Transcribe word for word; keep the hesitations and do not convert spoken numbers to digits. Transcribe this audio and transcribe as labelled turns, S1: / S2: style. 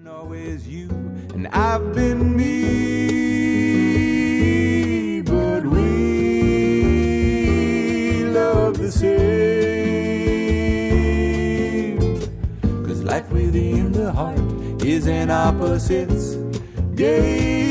S1: Always you and I've been me, but we love the same. 'Cause life within the heart is an opposites game.